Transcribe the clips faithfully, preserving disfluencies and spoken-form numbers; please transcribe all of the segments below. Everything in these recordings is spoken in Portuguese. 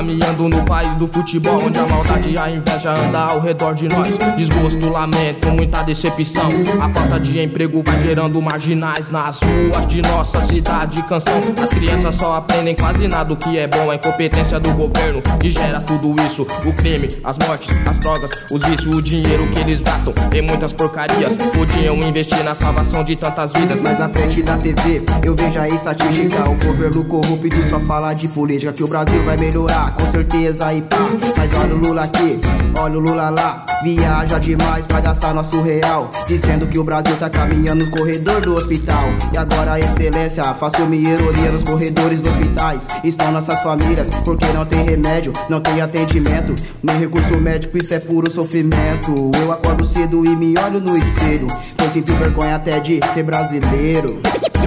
caminhando no país do futebol, onde a maldade e a inveja anda ao redor de nós. Desgosto, lamento, muita decepção. A falta de emprego vai gerando marginais nas ruas de nossa cidade e canção. As crianças só aprendem quase nada, o que é bom. A incompetência do governo que gera tudo isso. O crime, as mortes, as drogas, os vícios, o dinheiro que eles gastam em muitas porcarias. Podiam investir na salvação de tantas vidas. Mas na frente da T V eu vejo a estatística. O governo corrupto só fala de política, que o Brasil vai melhorar, com certeza e pá. Mas olha o Lula aqui, olha o Lula lá. Viaja demais pra gastar nosso real, dizendo que o Brasil tá caminhando no corredor do hospital. E agora a excelência faz uma ironia nos corredores dos hospitais. Estão nossas famílias porque não tem remédio, não tem atendimento, nem recurso médico, isso é puro sofrimento. Eu acordo cedo e me olho no espelho, pois sinto vergonha até de ser brasileiro.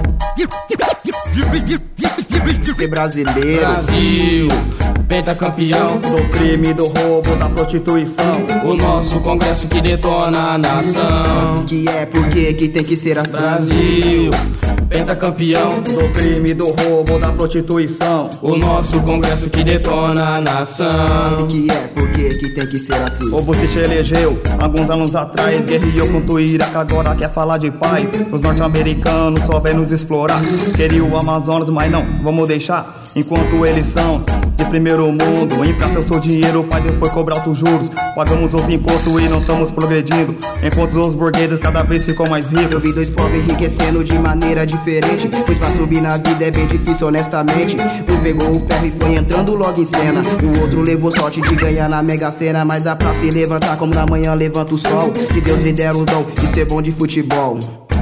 Ser brasileiro. Brasil, pentacampeão do crime, do roubo, da prostituição. O nosso Congresso que detona a nação. Assim que é, porque que tem que ser assim. Brasil, pentacampeão do crime, do roubo, da prostituição. O nosso Congresso que detona a nação. Assim que é, porque que tem que ser assim. O Bush se elegeu alguns anos atrás, guerreou contra o Iraque, agora quer falar de paz. Os norte-americanos só vêm nos explorar. Queriam o Amazonas, mas não, vamos deixar. Enquanto eles são de primeiro mundo, empresta o seu dinheiro pra depois cobrar altos juros. Pagamos os impostos e não estamos progredindo, enquanto os burgueses cada vez ficam mais ricos. Eu vi dois pobres enriquecendo de maneira diferente, pois pra subir na vida é bem difícil honestamente. Um pegou o ferro e foi entrando logo em cena, o outro levou sorte de ganhar na Mega Sena. Mas dá pra se levantar como na manhã levanta o sol, se Deus lhe der o dom de ser bom de futebol.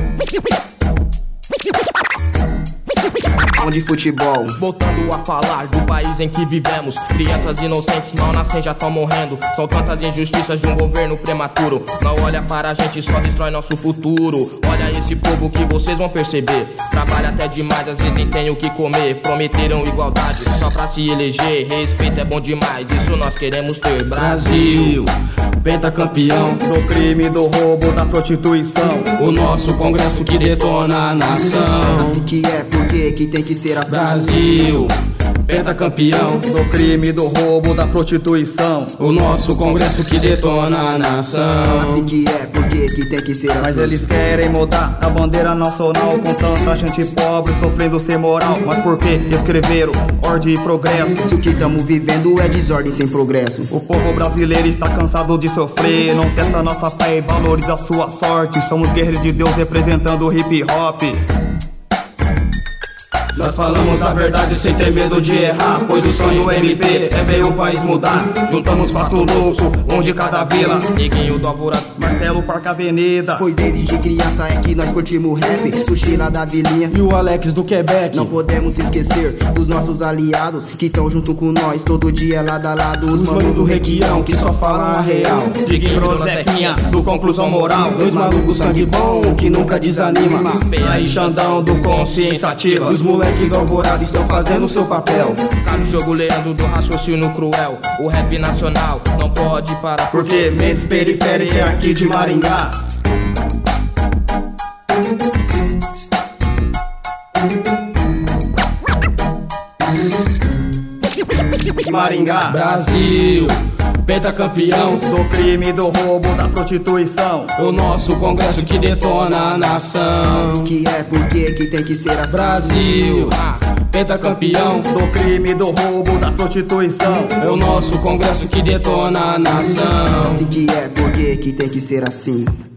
De futebol. Voltando a falar do país em que vivemos, crianças inocentes mal nascem já tão morrendo. São tantas injustiças de um governo prematuro. Não olha para a gente, só destrói nosso futuro. Olha esse povo que vocês vão perceber, trabalha até demais, às vezes nem tem o que comer. Prometeram igualdade só pra se eleger, respeito é bom demais, isso nós queremos ter. Brasil, pentacampeão do crime, do roubo, da prostituição. O nosso Congresso que detona a nação. Assim que é, porque que tem que ser assim. Brasil, pentacampeão do crime, do roubo, da prostituição. O nosso Congresso que detona a nação. Assim que é, porque que tem que ser assim. Mas eles querem mudar a bandeira nacional, com tanta gente pobre sofrendo sem moral. Mas por que escreveram ordem e progresso? Se o que estamos vivendo é desordem sem progresso. O povo brasileiro está cansado de sofrer, não testa nossa fé e valoriza a sua sorte. Somos guerreiros de Deus representando o hip hop. Nós falamos a verdade sem ter medo de errar, pois o sonho M P é ver o país mudar. Juntamos quatro loucos, um de cada vila. Neguinho do Alvorada, Marcelo Parque Avenida. Pois desde criança é que nós curtimos rap, Sushi lá da vilinha e o Alex do Quebec. Não podemos esquecer dos nossos aliados que estão junto com nós todo dia lado a lado. Os manos do Requião que só falam a real. Diguinho do Zequinha, do Conclusão Moral. Dois malucos sangue bom que nunca desanima. Peia e Xandão do Consciência Ativa. Os moleques do Alvorada estão fazendo seu papel. Tá no jogo Leandro do raciocínio cruel. O rap nacional não pode parar, porque mentes periféricas é aqui de Maringá. Maringá. Brasil, pentacampeão do crime, do roubo, da prostituição. O nosso Congresso que detona a nação. Assim que é, porque que tem que ser assim. Brasil, pentacampeão do crime, do roubo, da prostituição. É o nosso Congresso que detona a nação. Assim que é, porque que tem que ser assim.